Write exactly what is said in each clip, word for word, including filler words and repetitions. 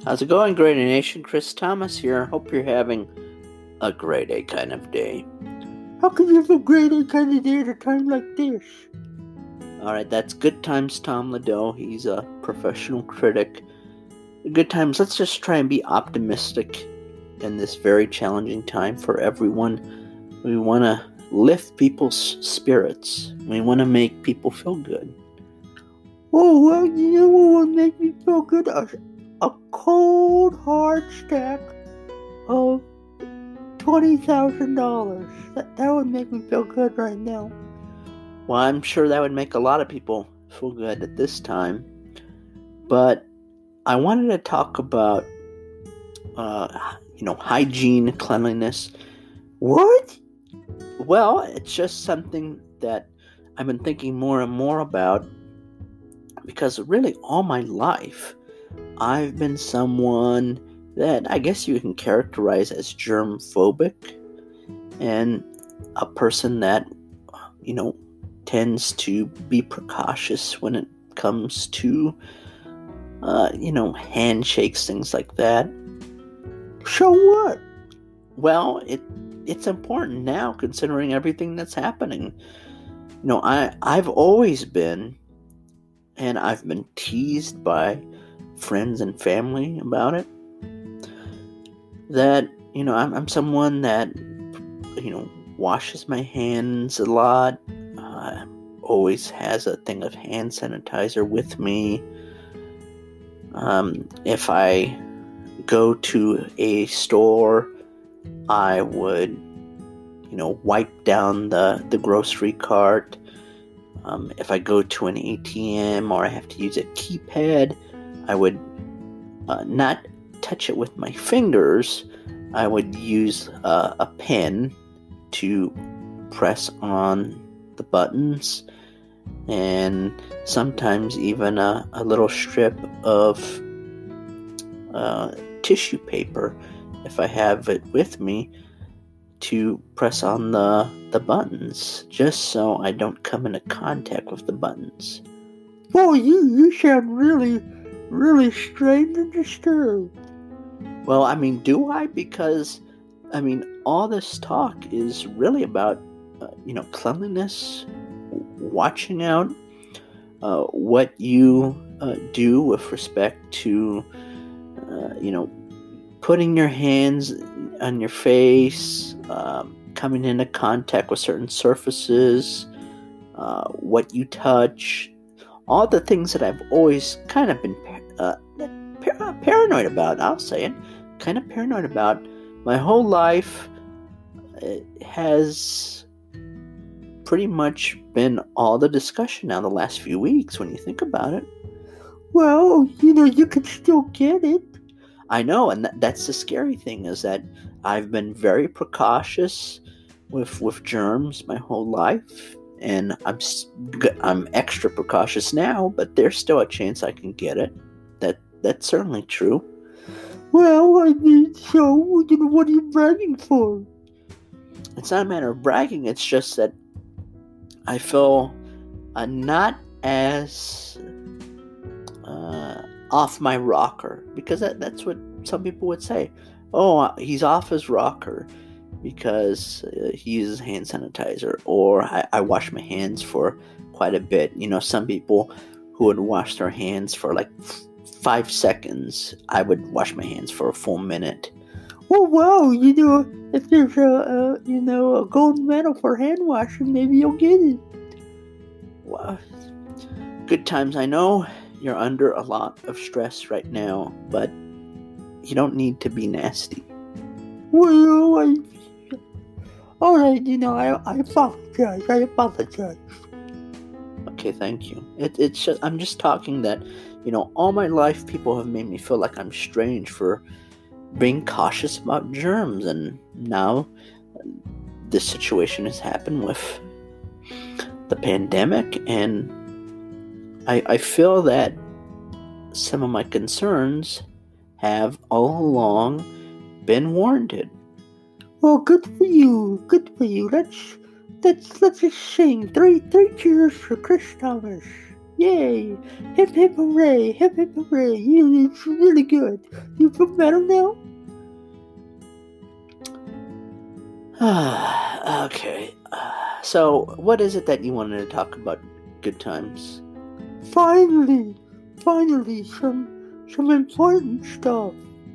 How's it going, Great Nation? Chris Thomas here. Hope you're having a great A kind of day. How can you have a great A kind of day at a time like this? Alright, that's Good Times Tom Ladeau. He's a professional critic. Good Times, let's just try and be optimistic in this very challenging time for everyone. We want to lift people's spirits. We want to make people feel good. Oh, well, you know what would make me feel good? A, a cold, hard stack of twenty thousand dollars. That, that would make me feel good right now. Well, I'm sure that would make a lot of people feel good at this time. But I wanted to talk about, uh, you know, hygiene, cleanliness. What? Well, it's just something that I've been thinking more and more about because really all my life I've been someone that I guess you can characterize as germ-phobic and a person that, you know, tends to be precautious when it comes to, uh, you know, handshakes, things like that. So what? Well, it it's important now considering everything that's happening. You know, I, I've always been, and I've been teased by friends and family about it, that, you know, I'm, I'm someone that, you know, washes my hands a lot, uh, always has a thing of hand sanitizer with me. Um, if I go to a store, I would, you know, wipe down the, the grocery cart. Um, if I go to an A T M or I have to use a keypad, I would uh, not touch it with my fingers. I would use uh, a pen to press on the buttons, and sometimes even a, a little strip of uh, tissue paper, if I have it with me, to press on the, the buttons, just so I don't come into contact with the buttons. Boy, you, you sound really, really strange and disturbed. Well, I mean, do I? Because, I mean, all this talk is really about, uh, you know, cleanliness, watching out, uh, what you uh, do with respect to, uh, you know, putting your hands on your face, um, coming into contact with certain surfaces, uh, what you touch, all the things that I've always kind of been uh, par- paranoid about, I'll say it, kind of paranoid about my whole life. It has pretty much been all the discussion now the last few weeks when you think about it. Well, you know, you can still get it. I know, and th- that's the scary thing, is that I've been very precautious with with germs my whole life, and I'm I'm extra precautious now, but there's still a chance I can get it. That that's certainly true. Well, I mean, so, you know, what are you bragging for? It's not a matter of bragging, it's just that I feel uh, not as uh, off my rocker, because that, that's what some people would say. Oh, he's off his rocker because uh, he uses hand sanitizer, or I, I wash my hands for quite a bit. You know, some people who would wash their hands for like f- five seconds, I would wash my hands for a full minute. Oh, wow, you know, if there's a, a you know, a gold medal for hand washing, maybe you'll get it. Well, Good Times, I know you're under a lot of stress right now, but you don't need to be nasty. Well, I... Alright, you know, I, I apologize, I apologize. Okay, thank you. It, it's just, I'm just talking that, you know, all my life people have made me feel like I'm strange for being cautious about germs, and now this situation has happened with the pandemic, and I, I feel that some of my concerns have all along been warranted. Well, good for you, good for you. Let's, let's, let's just sing three, three cheers for Chris Thomas. Yay! Hip hip hooray! Hip hip hooray! Yeah, it's really good. You feel better now? Okay. So, what is it that you wanted to talk about? Good times. Finally! Finally, some some important stuff.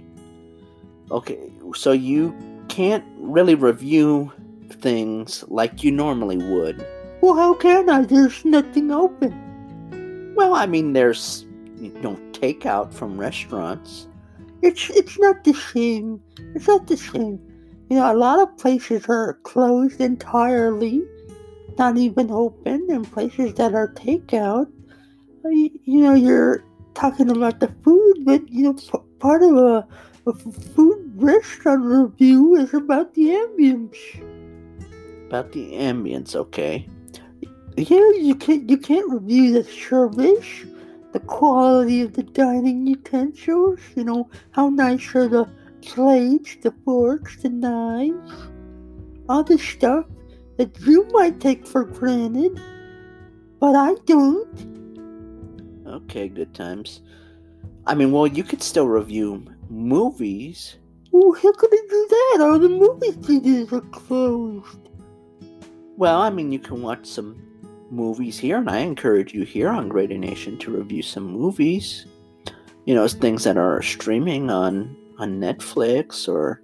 Okay, so you can't really review things like you normally would. Well, how can I? There's nothing open. Well, I mean, there's you know takeout from restaurants. It's it's not the same. It's not the same. You know, a lot of places are closed entirely, not even open, and places that are takeout. You, you know, you're talking about the food, but you know, p- part of a, a food restaurant review is about the ambience. About the ambience, okay. Yeah, you can't you can't review the service, the quality of the dining utensils. You know, how nice are the plates, the forks, the knives, all the stuff that you might take for granted, but I don't. Okay, good times. I mean, well, you could still review movies. Well, how could I do that? All the movie theaters are closed. Well, I mean, you can watch some movies here, and I encourage you here on Greater Nation to review some movies. You know, things that are streaming on, on Netflix or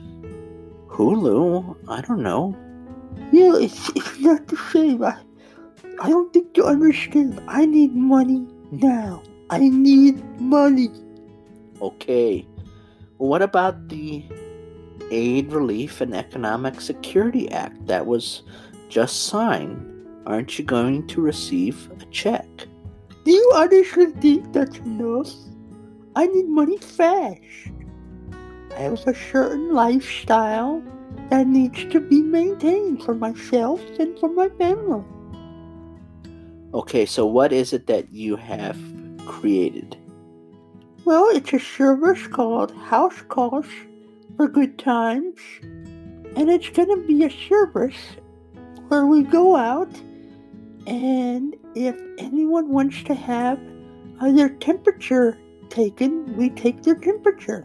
Hulu. I don't know. Yeah, it's, it's not the same. I, I don't think you understand. I need money now. I need money. Okay. Well, what about the Aid, Relief, and Economic Security Act that was just signed? Aren't you going to receive a check? Do you honestly think that's enough? I need money fast. I have a certain lifestyle that needs to be maintained for myself and for my family. Okay, so what is it that you have created? Well, it's a service called House Calls for Good Times, and it's going to be a service where we go out, and if anyone wants to have uh, their temperature taken, we take their temperature.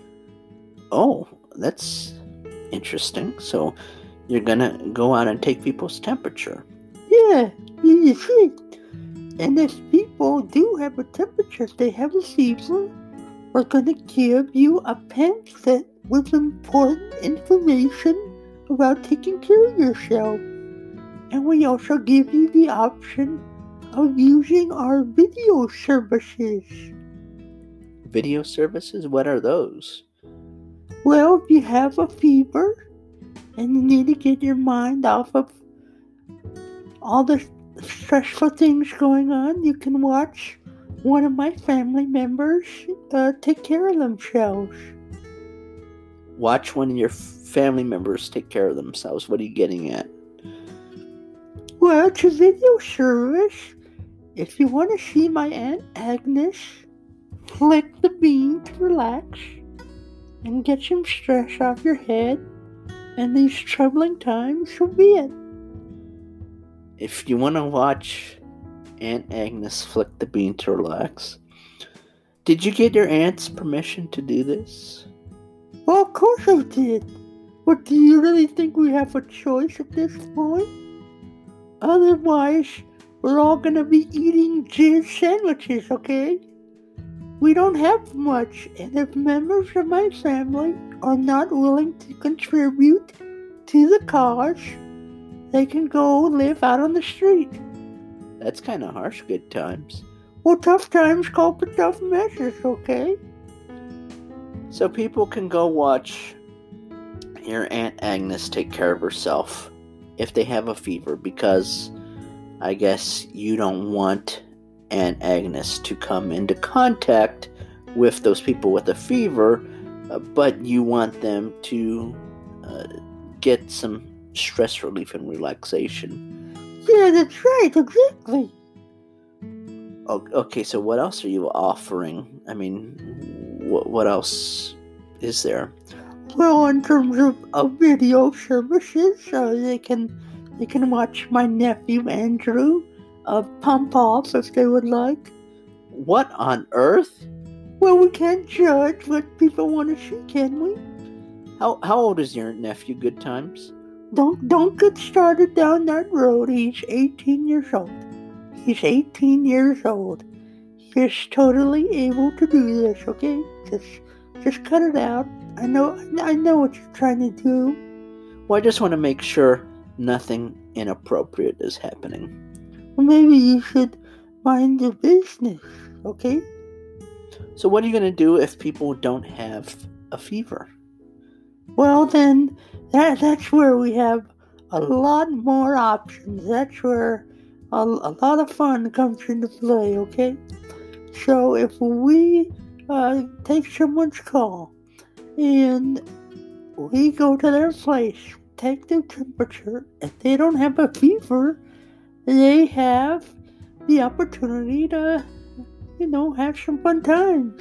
Oh, that's interesting. So you're gonna go out and take people's temperature. Yeah, you see. And if people do have a temperature, if they have a fever, we're going to give you a pamphlet with important information about taking care of yourself. And we also give you the option of using our video services. Video services? What are those? Well, if you have a fever and you need to get your mind off of all the stressful things going on, you can watch one of my family members uh, take care of themselves. Watch one of your family members take care of themselves. What are you getting at? Well, it's a video service. If you want to see my Aunt Agnes flick the bean to relax and get some stress off your head and these troubling times, so be it. If you want to watch Aunt Agnes flick the bean to relax, did you get your aunt's permission to do this? Well, of course I did. But do you really think we have a choice at this point? Otherwise, we're all gonna be eating jizz sandwiches, okay? We don't have much, and if members of my family are not willing to contribute to the cause, they can go live out on the street. That's kind of harsh, good times. Well, tough times call for tough measures, okay? So people can go watch your Aunt Agnes take care of herself if they have a fever, because I guess you don't want Aunt Agnes to come into contact with those people with a fever, uh, but you want them to uh, get some stress relief and relaxation. Yeah, that's right, exactly. Okay, so what else are you offering? I mean, what what else is there? Well, in terms of, of video services, uh, they can they can watch my nephew Andrew a pump off if they would like. What on earth? Well, we can't judge what people want to see, can we? How how old is your nephew, Good Times? Don't don't get started down that road. He's eighteen years old. He's eighteen years old. He's totally able to do this, okay? Just just cut it out. I know I know what you're trying to do. Well, I just want to make sure nothing inappropriate is happening. Well, maybe you should mind your business, okay? So what are you going to do if people don't have a fever? Well, then, that that's where we have a lot more options. That's where a, a lot of fun comes into play, okay? So if we uh, take someone's call and we go to their place, take their temperature, if they don't have a fever, they have the opportunity to, you know, have some fun times.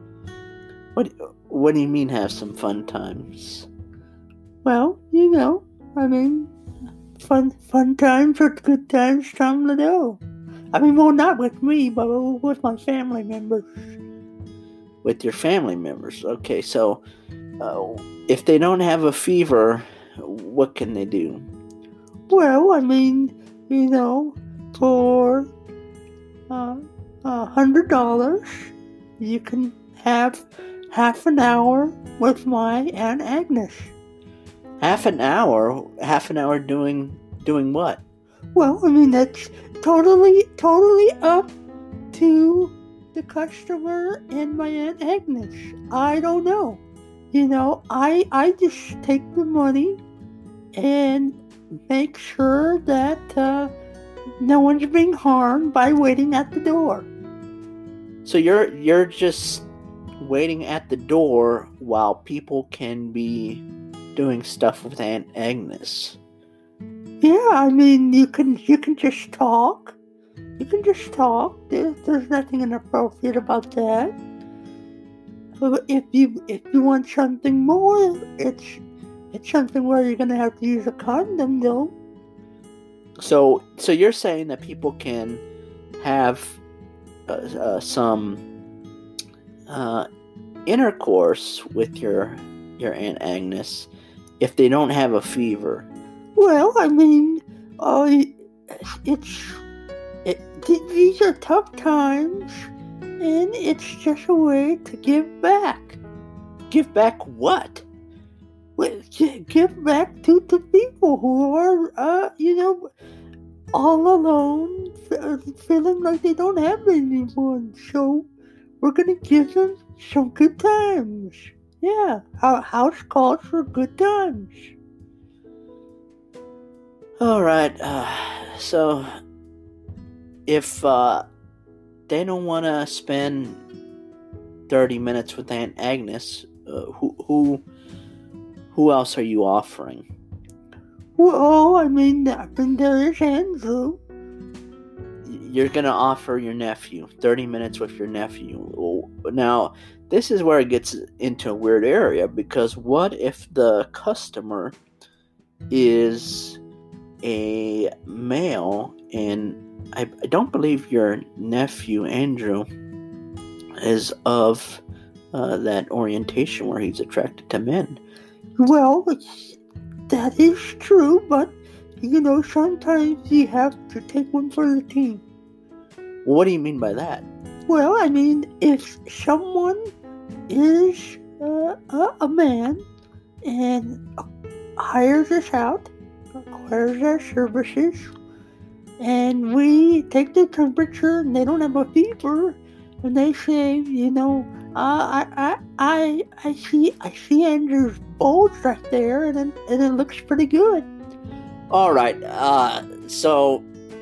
What What do you mean have some fun times? Well, you know, I mean, fun fun times or good times, Tom Liddell. I mean, well, not with me, but with my family members. With your family members. Okay, so uh, if they don't have a fever, what can they do? Well, I mean, you know, for uh, a hundred dollars, you can have half an hour with my Aunt Agnes. Half an hour? Half an hour doing doing what? Well, I mean, that's totally, totally up to the customer and my Aunt Agnes. I don't know. You know, I I just take the money and make sure that uh, no one's being harmed by waiting at the door. So you're you're just waiting at the door while people can be doing stuff with Aunt Agnes. Yeah, I mean, you can you can just talk. You can just talk. There's, there's nothing inappropriate about that. But if you if you want something more, it's it's something where you're gonna have to use a condom, though. So so you're saying that people can have uh, uh, some uh, intercourse with your your Aunt Agnes if they don't have a fever. Well, I mean, uh, it's it, these are tough times, and it's just a way to give back. Give back what? Well, give back to the people who are, uh, you know, all alone, feeling like they don't have anyone. So we're gonna give them some good times. Yeah, our house calls for good times. Alright, uh, so if uh, they don't want to spend thirty minutes with Aunt Agnes, uh, who who who else are you offering? Well, I mean, I mean there is Andrew. You're going to offer your nephew thirty minutes with your nephew. Now, this is where it gets into a weird area, because what if the customer is a male, and I, I don't believe your nephew Andrew is of uh, that orientation where he's attracted to men. Well, that is true, but you know, sometimes you have to take one for the team. Well, what do you mean by that? Well, I mean, if someone is uh, a, a man and hires us out, acquires our services, and we take their temperature and they don't have a fever, and they say, you know, uh, I, I, I, I see, I see Andrew's bulge right there, and it, and it looks pretty good. All right. Uh, so,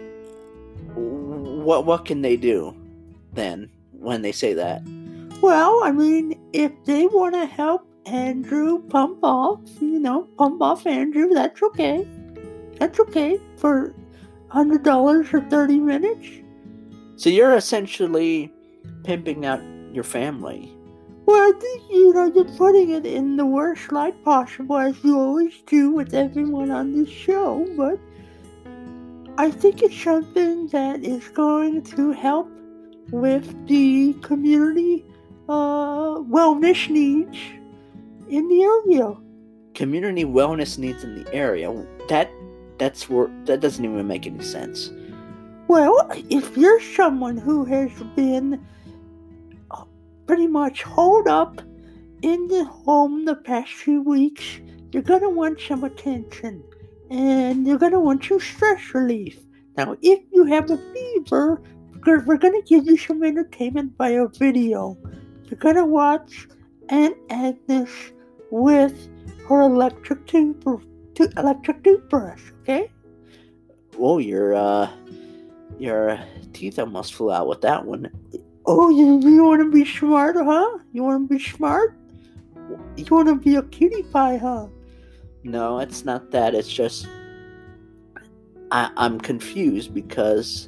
what what can they do then when they say that? Well, I mean, if they want to help Andrew pump off, you know, pump off Andrew, that's okay. That's okay for one hundred dollars for thirty minutes. So you're essentially pimping out your family. Well, you know, you're putting it in the worst light possible, as you always do with everyone on this show, but I think it's something that is going to help with the community uh, wellness needs in the area. Community wellness needs in the area. That that's where that doesn't even make any sense. Well, if you're someone who has been uh, pretty much holed up in the home the past few weeks, you're gonna want some attention, and you're gonna want some stress relief. Now, if you have a fever, we're, we're gonna give you some entertainment by a video. You're gonna watch Aunt Agnes with her electric tooth, to electric toothbrush, okay? Whoa, your uh, your teeth almost flew out with that one. Oh, you, you want to be smart, huh? You want to be smart? You want to be a cutie pie, huh? No, it's not that. It's just I, I'm confused because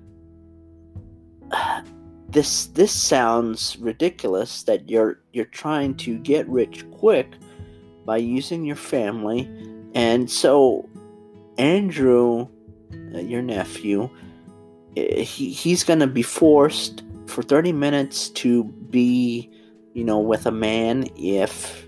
uh, this this sounds ridiculous that you're you're trying to get rich quick by using your family, and so Andrew, uh, your nephew, he he's gonna be forced for thirty minutes to be, you know, with a man if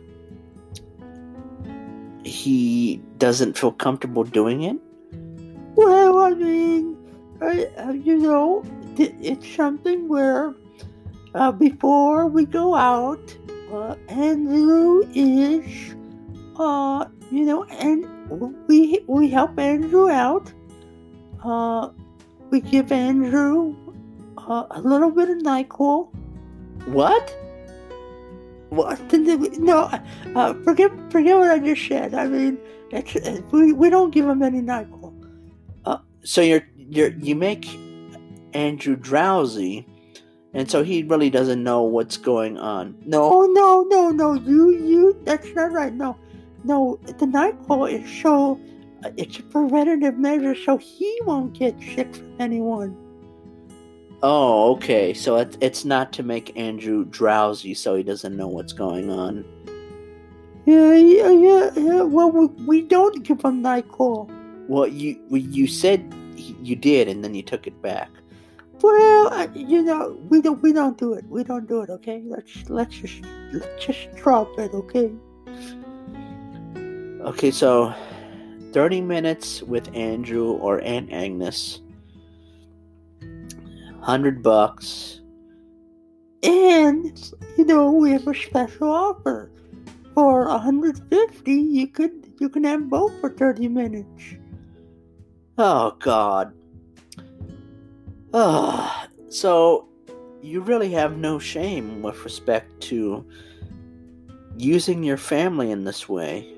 he doesn't feel comfortable doing it? Well, I mean, uh, you know, it's something where uh, before we go out, uh, Andrew is, uh, you know, and we we help Andrew out. Uh, we give Andrew uh, a little bit of NyQuil. What? What? No, uh, forget forget what I just said. I mean, it's, it's, we we don't give him any NyQuil. Uh, so you're you're you make Andrew drowsy, and so he really doesn't know what's going on. No, oh, no, no, no. You you. That's not right. No, no. The NyQuil is so. Uh, it's a preventative measure, so he won't get sick from anyone. Oh, okay. So it, it's not to make Andrew drowsy so he doesn't know what's going on. Yeah, yeah, yeah. yeah. Well, we, we don't give him NyQuil. Well, you you said you did, and then you took it back. Well, uh, you know, we don't we don't do it. We don't do it. Okay, let's let's just let's just drop it. Okay. Okay, so thirty minutes with Andrew or Aunt Agnes. Hundred bucks. And, you know, we have a special offer. For one hundred fifty, you could you can have both for thirty minutes. Oh, God. Oh, so you really have no shame with respect to using your family in this way.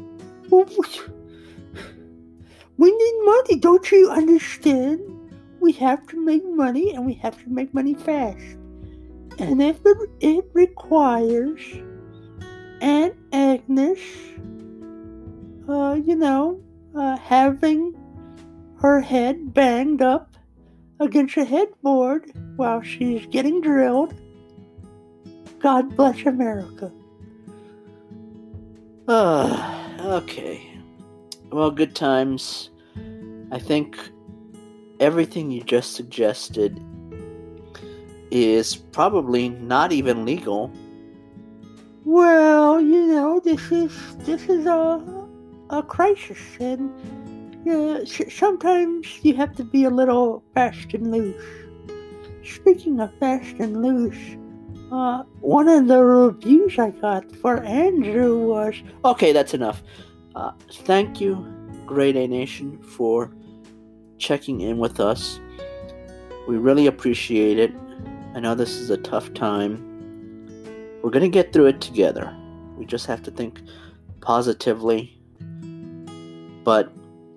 We need money, don't you understand? We have to make money, and we have to make money fast. And if it, it requires Aunt Agnes, uh, you know, uh, having her head banged up against a headboard while she's getting drilled, God bless America. Uh, okay. Well, good times. I think everything you just suggested is probably not even legal. Well, you know, this is this is a a crisis, and uh, sometimes you have to be a little fast and loose. Speaking of fast and loose, uh, one of the reviews I got for Andrew was... Okay, that's enough. Uh, thank you, Grade A Nation, for checking in with us. We really appreciate it. I know this is a tough time. We're going to get through it together. We just have to think positively. But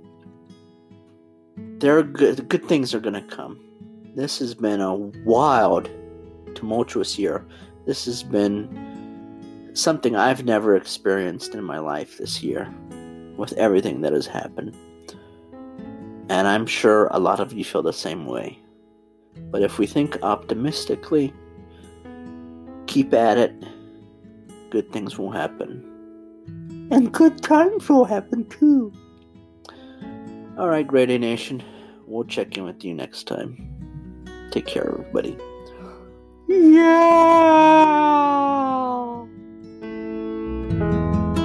there are good, good things are going to come. This has been a wild, tumultuous year. This has been something I've never experienced in my life this year, with everything that has happened. And I'm sure a lot of you feel the same way. But if we think optimistically, keep at it, good things will happen. And good times will happen too. Alright, Grade A Nation, we'll check in with you next time. Take care, everybody. Yeah!